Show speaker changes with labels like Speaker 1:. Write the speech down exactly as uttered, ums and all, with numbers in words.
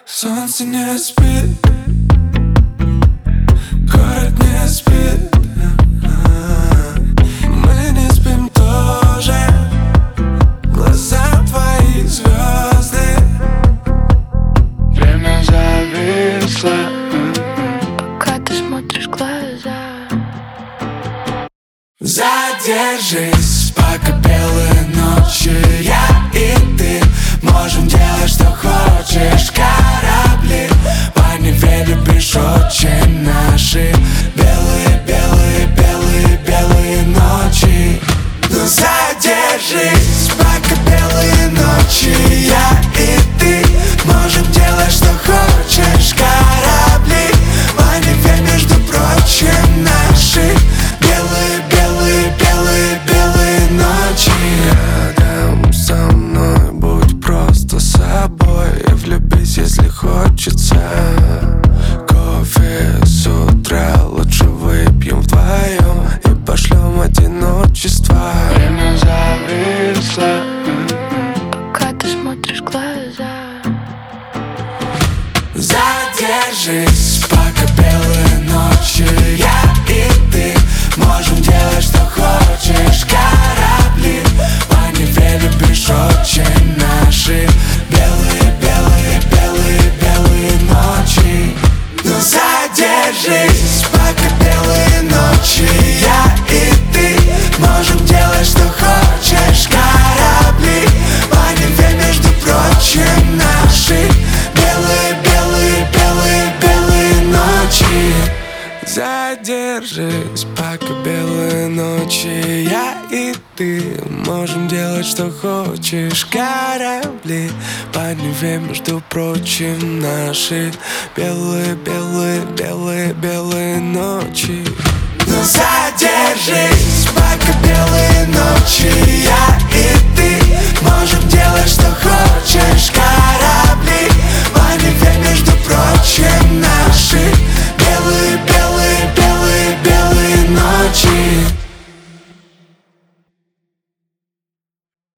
Speaker 1: Солнце не спит, город не спит, мы не спим тоже. Глаза твои звезды, время зависло,
Speaker 2: пока ты смотришь в глаза.
Speaker 1: Задержись, пока белые ночи. Я и ты можем делать, что хочешь. Корабли по Неве любишь очень. Наши белые, белые, белые, белые ночи. Ну задержись, пока белые ночи. Я и ты можем делать, что хочешь. Корабли по Неве, между прочим, наши белые, белые, белые, белые ночи. Рядом со мной будь просто собой и влюбись, если хочется. Кофе с утра лучше выпьем вдвоем и пошлем одиночество. Время зависло,
Speaker 2: Пока ты смотришь в глаза.
Speaker 1: задержись, пока белые ночи. Я и ты можем делать, что хочешь. Корабли по Неве любишь очень. Наши белые, белые, белые, белые ночи. Ну задержись, пока белые ночи. Я и ты можем делать, что хочешь. Корабли по Неве, между прочим, наши белые, белые, белые, белые ночи. Задержись, пока белые ночи. Я и ты можем делать, что хочешь. Корабли по Неве, между прочим, наши белые, белые, белые, белые ночи. Ну задержись, пока белые ночи. Я и ты можем делать, что хочешь. Корабли по Неве, между прочим, наши белые, белые, белые, белые ночи.